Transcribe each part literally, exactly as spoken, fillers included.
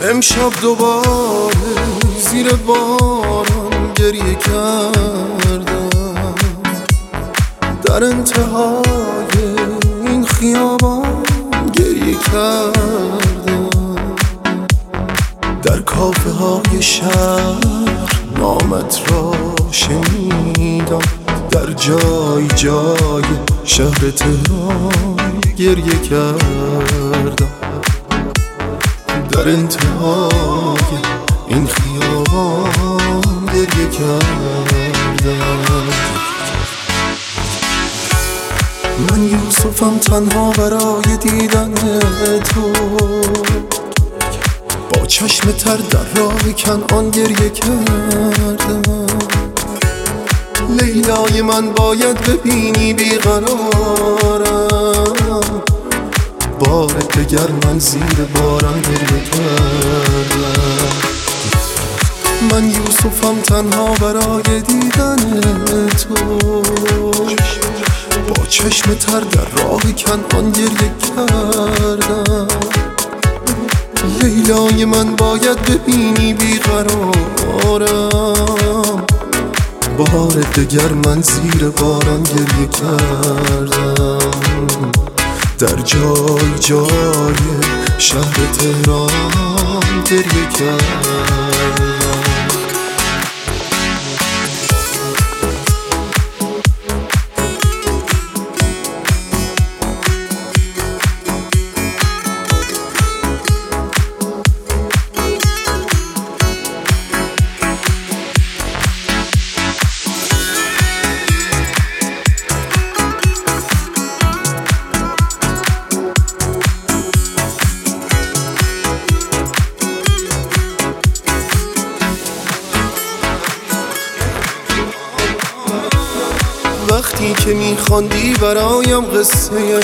امشب دوباره زیر باران گریه کردم، در انتهای این خیابان گریه کردم، در کافه های شهر نامت را شنیدم، در جای جای شهر تهران گریه کردم، در انتهای این خیابان گریه کردم. من یوسفم تنها برای دیدن تو، با چشم تر در راه کنعان گریه کردم. لیلای من باید ببینی بیقرارم، بار دگر من زیر باران گریه کردم. من یوسفم تنها برای دیدن تو، با چشم تر در راه کنعان گریه کردم. لیلای من باید ببینی بیقرارم، بار دگر من زیر باران گریه کردم، در جای جای شهر تهران گریه کردم. وقتی که میخواندی برایم قصه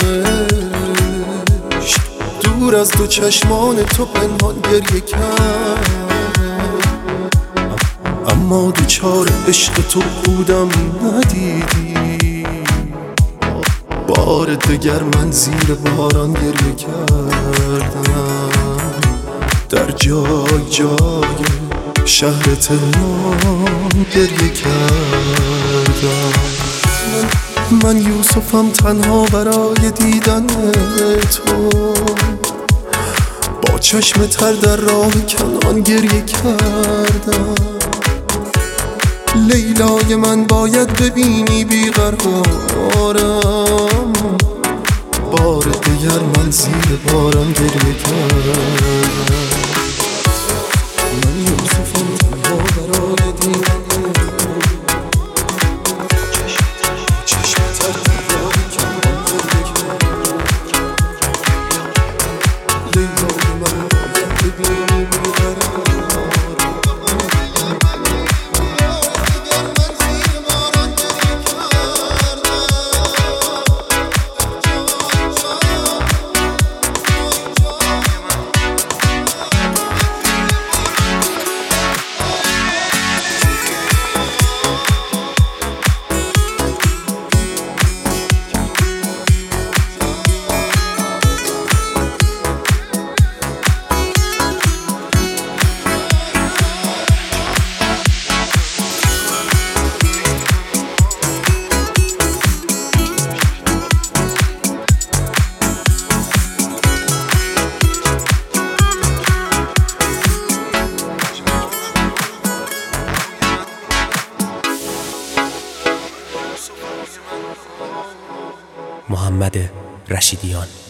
عشق، دور از دو چشمان تو پنهان گریه کردم، اما دوچار عشق تو بودم ندیدی، بار دگر من زیر باران گریه کردم، در جای جای شهر تهران گریه کردم. من یوسفم تنها برای دیدن تو، با چشم تر در راه کنعان گریه کردم. لیلای من باید ببینی بیقرارم، بار دیگر من زیر باران گریه کردم. من یوسفم تنها برای دیدن محمد رشیدیان.